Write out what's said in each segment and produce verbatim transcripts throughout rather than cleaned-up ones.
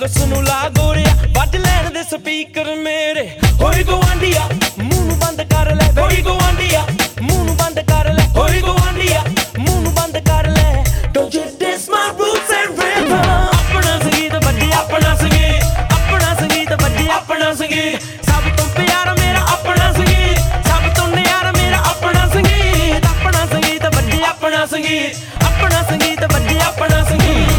focus ਨੂੰ ਲਾ ਗੋਰਿਆ ਵੱਜ ਲੈਣ ਦੇ ਸਪੀਕਰ ਮੇਰੇ ਹੋਈ ਗਵਾਂਢੀਆ ਮੂੰਹ ਨੂੰ ਬੰਦ ਕਰ ਲੈ ਹੋਈ ਗਵਾਂਢੀਆ ਮੂੰਹ ਨੂੰ ਬੰਦ ਕਰ ਲੈ ਹੋਈ ਗਵਾਂਢੀਆ ਮੂੰਹ ਨੂੰ ਬੰਦ ਕਰ ਲੈ Don't you diss my roots and rhythm ਆਪਣਾ ਸੰਗੀਤ ਵੱਜੇ ਆਪਣਾ ਸੰਗੀਤ ਆਪਣਾ ਸੰਗੀਤ ਵੱਜੇ ਆਪਣਾ ਸੰਗੀਤ ਸਭ ਤੋਂ ਪਿਆਰਾ ਮੇਰਾ ਆਪਣਾ ਸੰਗੀਤ ਸਭ ਤੋਂ ਨਿਆਰਾ ਮੇਰਾ ਆਪਣਾ ਸੰਗੀਤ ਆਪਣਾ ਸੰਗੀਤ ਵੱਜੇ ਆਪਣਾ ਸੰਗੀਤ ਆਪਣਾ ਸੰਗੀਤ ਵੱਜੇ ਆਪਣਾ ਸੰਗੀਤ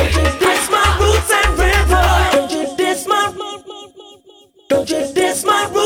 Don't you diss my